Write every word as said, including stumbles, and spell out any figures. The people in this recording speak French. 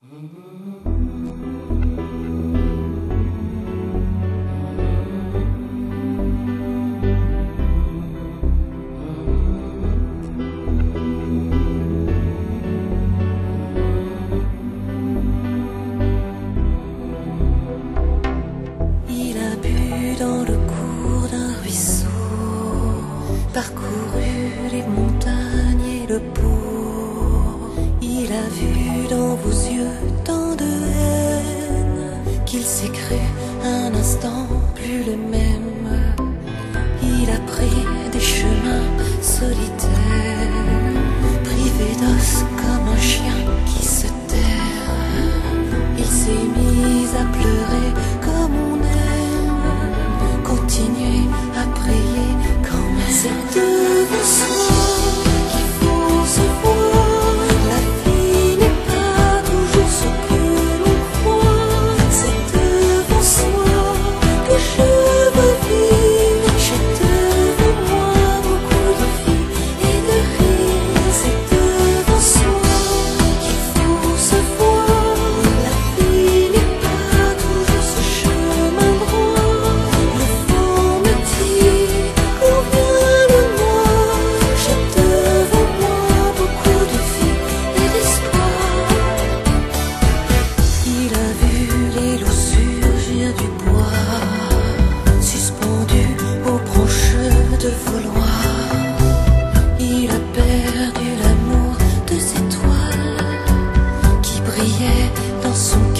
Il a bu dans le cours d'un ruisseau, parcouru les montagnes et le Pô. Il a vu dans vos yeux tant de haine qu'il s'est cru un instant plus le même. Il a pris des chemins solitaires, privé d'os comme un chien qui se terre. Il s'est mis à pleurer comme on aime, continuer à prier quand même. C'est devant soi qu'il faut se voir. La vie n'est pas toujours ce que l'on croit. C'est devant soi que je veux vivre. J'ai devant moi beaucoup de vie et de rire. C'est devant soi qu'il faut se voir. La vie n'est pas toujours ce chemin droit. Le vent me dit qu'on vient de moi. J'ai devant moi beaucoup de vie et d'espoir. Il a vu les loups surgir du bois, suspendus aux branches de vouloir. Il a perdu l'amour de ces toiles qui brillaient dans son